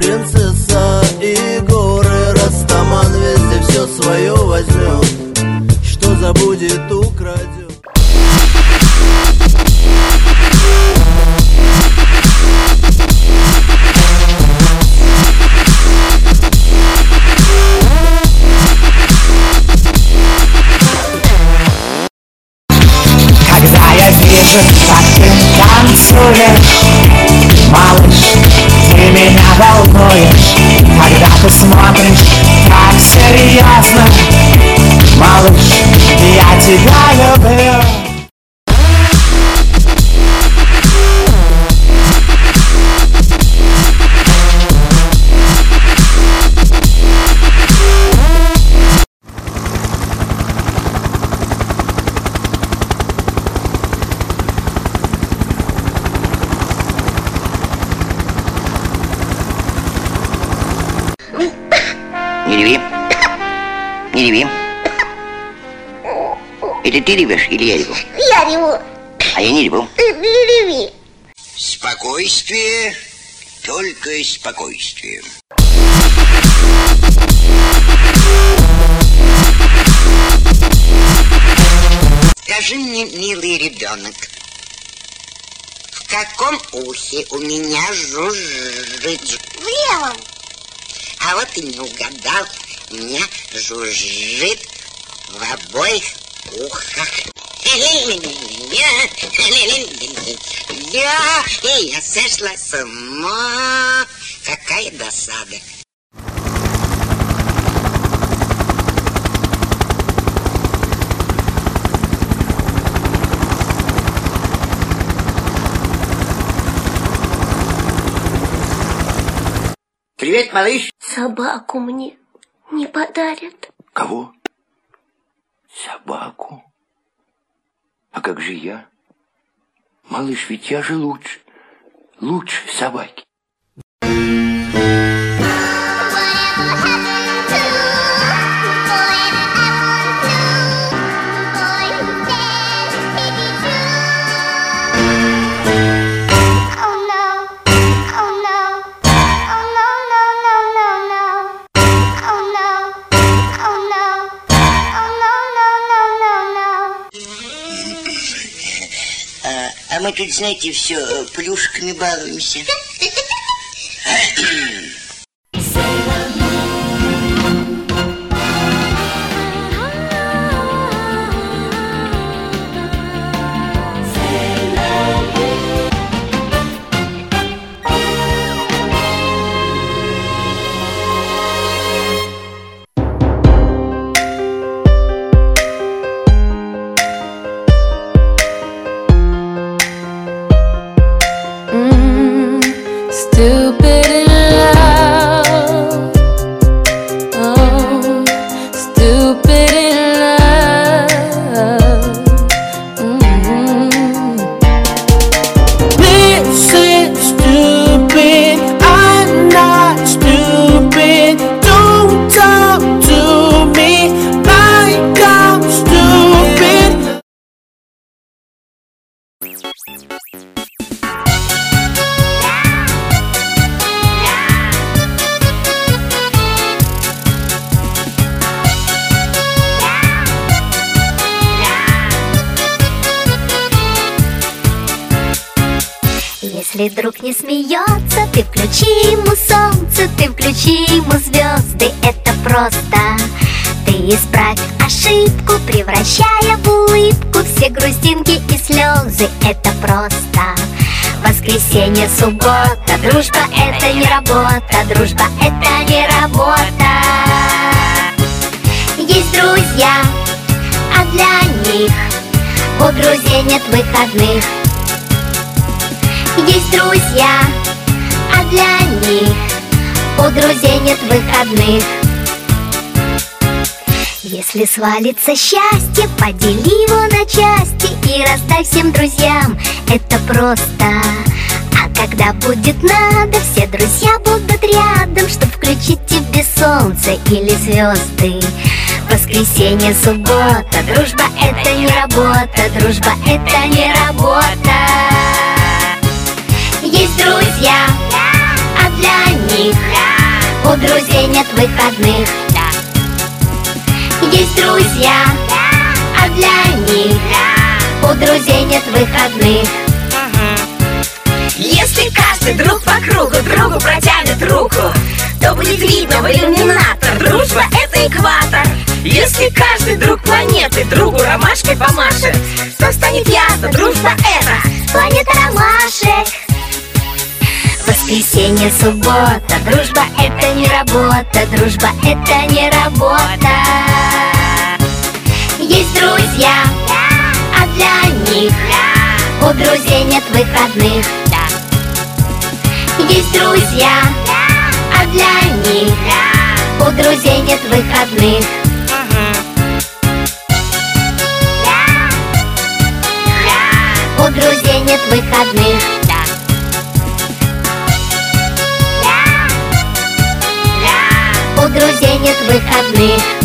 принцесса и горы. Растаман везде все свое возьмет, что забудет, украдет. Когда я вижу, как ты танцуешь, малыш, ты меня волнуешь. Когда ты смотришь так серьезно, малыш, я тебя люблю. Не реви. Не реви. Это ты ревешь или я реву? Я реву. А я не реву. Не реви. Спокойствие, только спокойствие. Скажи мне, милый ребенок, в каком ухе у меня жужжит? В левом. А вот и не угадал, у меня жужжит в обоих ухах. Я сошла с ума. Какая досада. Привет, малыш. Собаку мне не подарят. Кого? Собаку? А как же я? Малыш, ведь я же лучше. Лучше собаки. А мы тут, знаете, все плюшками балуемся. Stupid in love, oh, stupid in love. This is stupid, I'm not stupid. Don't talk to me like I'm stupid. Если друг не смеется, ты включи ему солнце, ты включи ему звезды, это просто. Ты исправь ошибку, превращая в улыбку все грустинки и слезы, это просто. Воскресенье, суббота, дружба это не работа, дружба это не работа. Есть друзья, а для них у друзей нет выходных. Есть друзья, а для них у друзей нет выходных. Если свалится счастье, подели его на части и раздай всем друзьям, это просто. А когда будет надо, все друзья будут рядом, чтоб включить тебе солнце или звезды. Воскресенье, суббота, дружба это не работа, дружба это не работа. Есть друзья, а для них друзей нет выходных. Есть друзья, а для них у друзей нет выходных. Если каждый друг по кругу другу протянет руку, то будет видно в иллюминатор: дружба — это экватор. Если каждый друг планеты другу ромашкой помашет, то станет ясно: дружба — это планета ромашек. Воскресенье, суббота, дружба — это не работа, дружба — это не работа. Есть друзья, а для них у друзей нет выходных. Есть друзья, а для них у друзей нет выходных. У друзей нет выходных. У друзей нет выходных.